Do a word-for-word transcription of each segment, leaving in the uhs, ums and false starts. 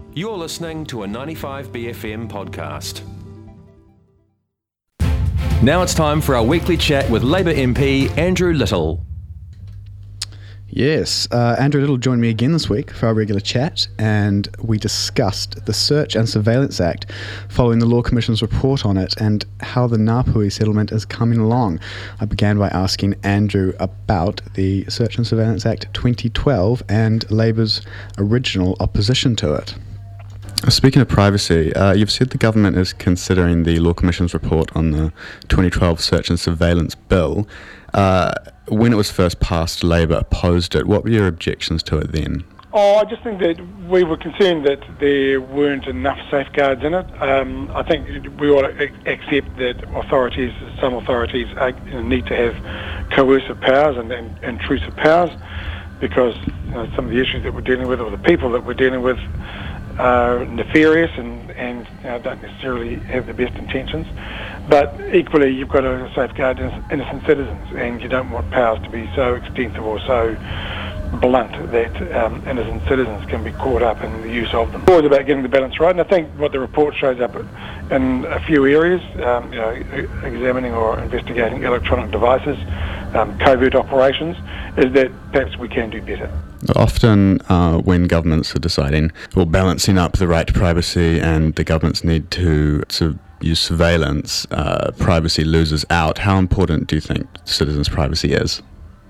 You're listening to a ninety-five B F M podcast. Now it's time for our weekly chat with Labour M P Andrew Little. Yes, uh, Andrew Little joined me again this week for our regular chat, and we discussed the Search and Surveillance Act following the Law Commission's report on it and how the Ngāpuhi settlement is coming along. I began by asking Andrew about the Search and Surveillance Act twenty twelve and Labour's original opposition to it. Speaking of privacy, uh, you've said the government is considering the Law Commission's report on the twenty twelve Search and Surveillance Bill. Uh, when it was first passed, Labour opposed it. What were your objections to it then? Oh, I just think that we were concerned that there weren't enough safeguards in it. Um, I think we ought to accept that authorities, some authorities, are, you know, need to have coercive powers and, and intrusive powers, because you know, some of the issues that we're dealing with, or the people that we're dealing with, are nefarious and, and you know, don't necessarily have the best intentions. But equally, you've got to safeguard innocent citizens, and you don't want powers to be so extensive or so blunt that um, innocent citizens can be caught up in the use of them. It's always about getting the balance right, and I think what the report shows up in a few areas, um, you know, examining or investigating electronic devices, um, covert operations, is that perhaps we can do better. Often uh, when governments are deciding or balancing up the right to privacy and the government's need to, to use surveillance, uh, privacy loses out. How important do you think citizens' privacy is?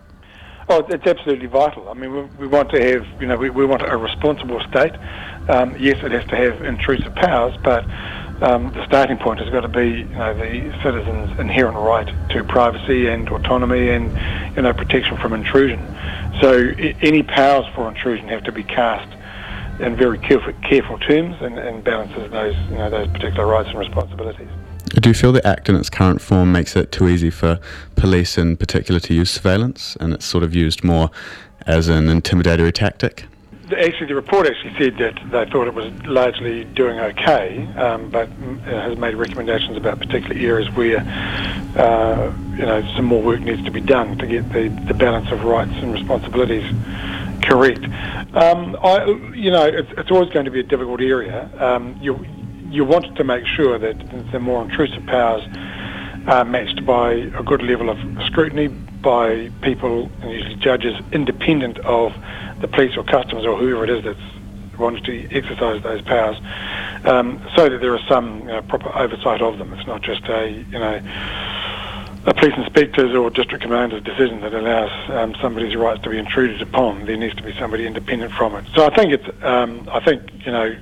Oh, it's absolutely vital. I mean, we, we want to have, you know, we, we want a responsible state. Um, yes, it has to have intrusive powers, but um, the starting point has got to be, you know, the citizens' inherent right to privacy and autonomy and, you know, protection from intrusion. So I- any powers for intrusion have to be cast in very careful, careful terms and, and balances those, you know, those particular rights and responsibilities. Do you feel the Act in its current form makes it too easy for police in particular to use surveillance, and it's sort of used more as an intimidatory tactic? Actually, the report actually said that they thought it was largely doing okay, um, but has made recommendations about particular areas where uh, you know, some more work needs to be done to get the, the balance of rights and responsibilities correct. Um, I, you know, it's, it's always going to be a difficult area. Um, you you want to make sure that the more intrusive powers are matched by a good level of scrutiny by people, and usually judges, independent of the police or customs or whoever it is that's wanted to exercise those powers, um, so that there is some you know, proper oversight of them. It's not just a you know a police inspector's or district commander's decision that allows um, somebody's rights to be intruded upon. There needs to be somebody independent from it. So I think it's um, I think you know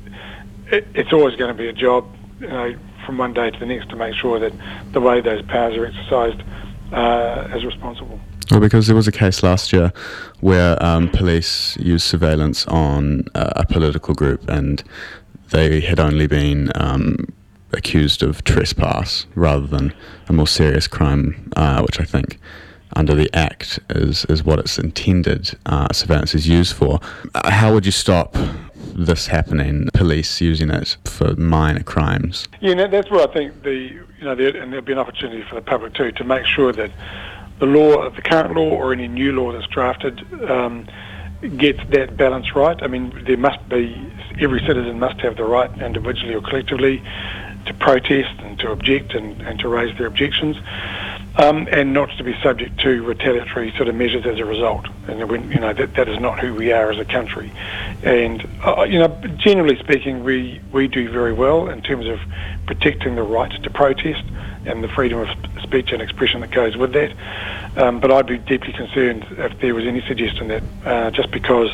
it, it's always going to be a job, you know, from one day to the next to make sure that the way those powers are exercised uh, is responsible. Well, because there was a case last year where um, police used surveillance on uh, a political group, and they had only been um, accused of trespass rather than a more serious crime, uh, which I think under the Act is, is what it's intended uh, surveillance is used for. Uh, how would you stop this happening, police using it for minor crimes? Yeah, no, that's where I think the, you know, there, and there'll be an opportunity for the public too to make sure that the law, the current law or any new law that's drafted um, gets that balance right. I mean, there must be, every citizen must have the right, individually or collectively, to protest and to object and, and to raise their objections, um, and not to be subject to retaliatory sort of measures as a result. And when, you know, that, that is not who we are as a country. And uh, you know, generally speaking, we, we do very well in terms of protecting the right to protest and the freedom of speech and expression that goes with that. Um, but I'd be deeply concerned if there was any suggestion that uh, just because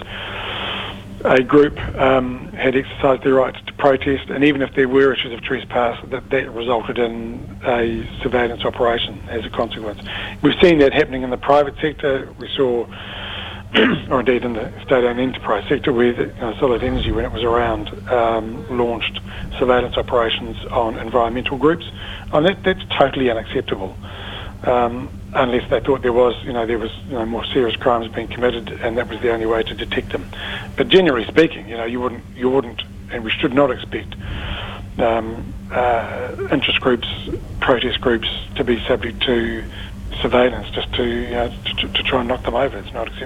a group um, had exercised their right to protest, and even if there were issues of trespass, that that resulted in a surveillance operation as a consequence. We've seen that happening in the private sector. We saw, or indeed in the state-owned enterprise sector, where the, you know, Solid Energy, when it was around, um, launched surveillance operations on environmental groups. And that, that's totally unacceptable. Um, unless they thought there was, you know, there was, you know, more serious crimes being committed, and that was the only way to detect them. But generally speaking, you know, you wouldn't, you wouldn't, and we should not expect um, uh, interest groups, protest groups, to be subject to surveillance just to, you know, to, to try and knock them over. It's not acceptable.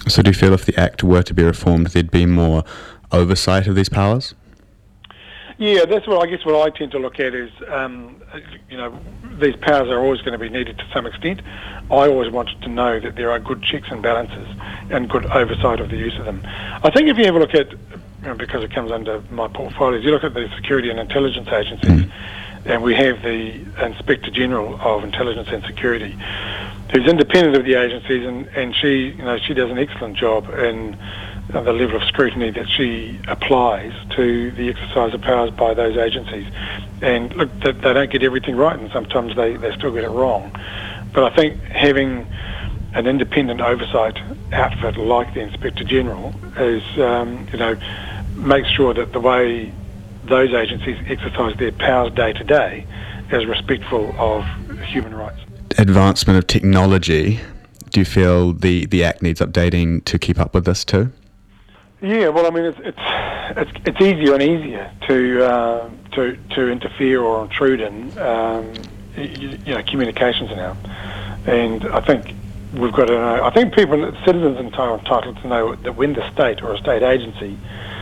So do you feel if the Act were to be reformed, there'd be more oversight of these powers? Yeah, that's what I guess what I tend to look at is, um, you know, these powers are always going to be needed to some extent. I always wanted to know that there are good checks and balances and good oversight of the use of them. I think if you have a look at, you know, because it comes under my portfolios, you look at the security and intelligence agencies, mm. and we have the Inspector General of Intelligence and Security, who's independent of the agencies, and, and she, you know, she does an excellent job in uh, the level of scrutiny that she applies to the exercise of powers by those agencies. And look, they, they don't get everything right, and sometimes they, they still get it wrong. But I think having an independent oversight outfit like the Inspector General is, um, you know, makes sure that the way those agencies exercise their powers day to day is respectful of human rights. Advancement of technology, do you feel the, the Act needs updating to keep up with this too? Yeah, well, I mean, it's it's it's, it's easier and easier to uh, to to interfere or intrude in, um, you, you know, communications now, and I think we've got to know. I think people, citizens in Taiwan, are entitled to know that when the state or a state agency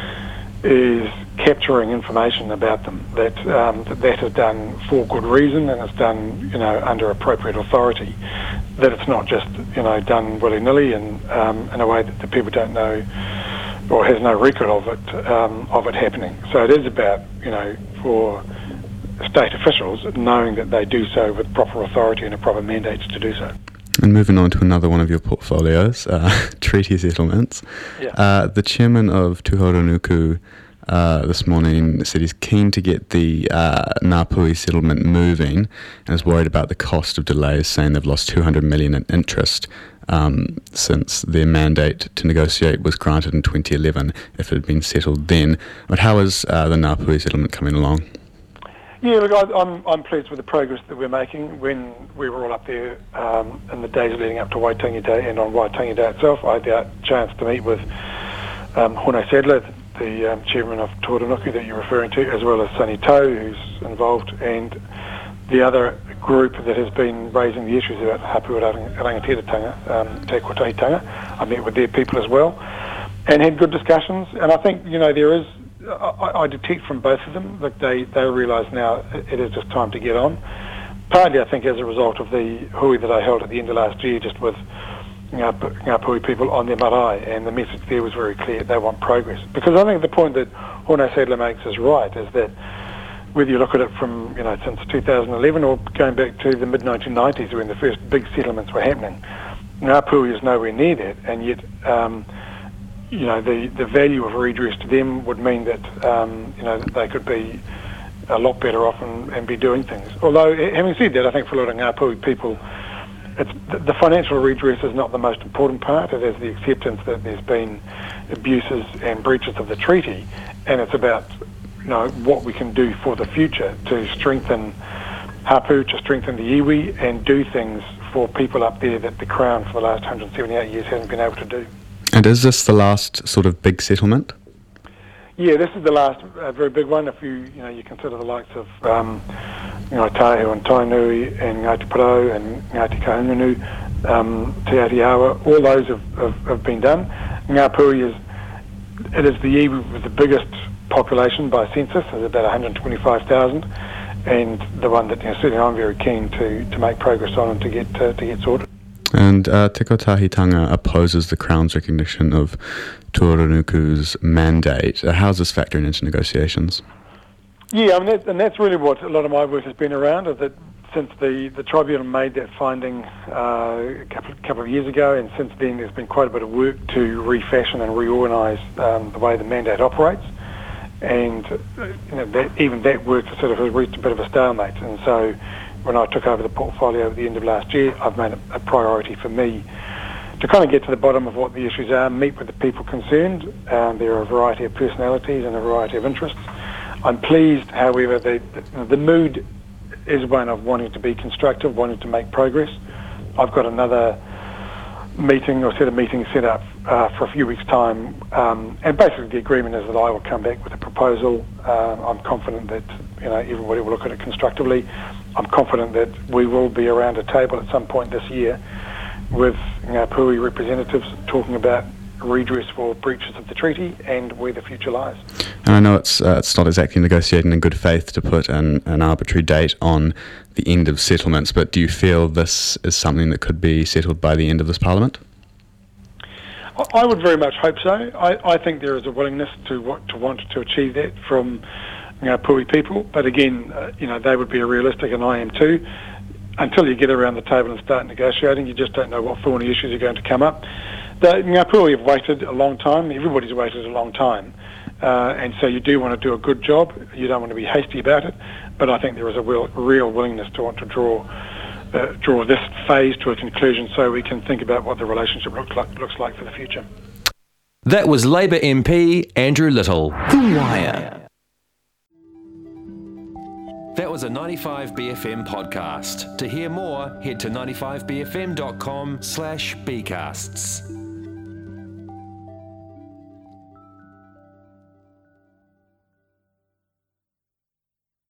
is capturing information about them, that um, that that is done for good reason and it's done, you know, under appropriate authority. That it's not just, you know, done willy-nilly and um, in a way that the people don't know or has no record of it um, of it happening. So it is about, you know, for state officials knowing that they do so with proper authority and a proper mandate to do so. And moving on to another one of your portfolios, uh, treaty settlements. Yeah. Uh, the chairman of Tūhoranuku uh, this morning said he's keen to get the uh, Ngāpuhi settlement moving and is worried about the cost of delays, saying they've lost two hundred million dollars in interest um, since their mandate to negotiate was granted in twenty eleven, if it had been settled then. But how is uh, the Ngāpuhi settlement coming along? Yeah, look, I, I'm I'm pleased with the progress that we're making. When we were all up there um, in the days leading up to Waitangi Day and on Waitangi Day itself, I had the chance to meet with um, Hone Sadler, the um, chairman of Tūhoranuku that you're referring to, as well as Sonny Tau, who's involved, and the other group that has been raising the issues about Hapua Rangatiratanga, um, Te Kotahitanga. I met with their people as well and had good discussions. And I think, you know, there is, I, I detect from both of them that they, they realise now it is just time to get on. Partly, I think, as a result of the hui that I held at the end of last year, just with Ngāpuhi people on their marae, and the message there was very clear. They want progress. Because I think the point that Hone Sadler makes is right, is that whether you look at it from, you know, since two thousand eleven or going back to the mid nineteen nineties when the first big settlements were happening, Ngāpuhi is nowhere near that, and yet, um, you know, the, the value of redress to them would mean that, um, you know, that they could be a lot better off and, and be doing things. Although, having said that, I think for a lot of Ngāpuhi people, it's, the, the financial redress is not the most important part. It is the acceptance that there's been abuses and breaches of the treaty, and it's about, you know, what we can do for the future to strengthen Hapu, to strengthen the iwi, and do things for people up there that the Crown for the last one hundred seventy-eight years hasn't been able to do. And is this the last sort of big settlement? Yeah, this is the last uh, very big one. If you, you know, you consider the likes of, um, you know, Tahu and Tainui and Ngāti Porou and Ngāti Kahungunu, um, Te Atiawa, all those have, have, have been done. Ngāpuhi is, it is the iwi with the biggest population by census, is about one hundred twenty-five thousand, and the one that, you know, certainly I'm very keen to, to make progress on and to get uh, to get sorted. And uh, Te Kotahitanga opposes the Crown's recognition of Tūhoranuku's mandate. Uh, how's this factoring into negotiations? Yeah, I mean, that, and that's really what a lot of my work has been around, is that since the, the tribunal made that finding uh, a couple, couple of years ago, and since then there's been quite a bit of work to refashion and reorganise um, the way the mandate operates. And uh, you know, that, even that work has sort of reached a bit of a stalemate. And so when I took over the portfolio at the end of last year, I've made it a priority for me to kind of get to the bottom of what the issues are, meet with the people concerned. Um, there are a variety of personalities and a variety of interests. I'm pleased, however, the, the, the mood is one of wanting to be constructive, wanting to make progress. I've got another meeting or set of meetings set up uh, for a few weeks' time, um, and basically the agreement is that I will come back with a proposal. Uh, I'm confident that, you know, everybody will look at it constructively. I'm confident that we will be around a table at some point this year with Ngāpuhi representatives talking about redress for breaches of the treaty and where the future lies. And I know it's uh, it's not exactly negotiating in good faith to put an, an arbitrary date on the end of settlements, but do you feel this is something that could be settled by the end of this Parliament? I would very much hope so. I, I think there is a willingness to want to want to achieve that from you know, Pui people, but again, uh, you know, they would be realistic, and I am too. Until you get around the table and start negotiating, you just don't know what thorny issues are going to come up. The Ngāpuhi have waited a long time. Everybody's waited a long time. Uh, and so you do want to do a good job. You don't want to be hasty about it. But I think there is a real, real willingness to want to draw uh, draw this phase to a conclusion so we can think about what the relationship looks like, looks like for the future. That was Labour M P Andrew Little. The Wire. That was a ninety-five B F M podcast. To hear more, head to ninety-five b f m dot com slash bcasts.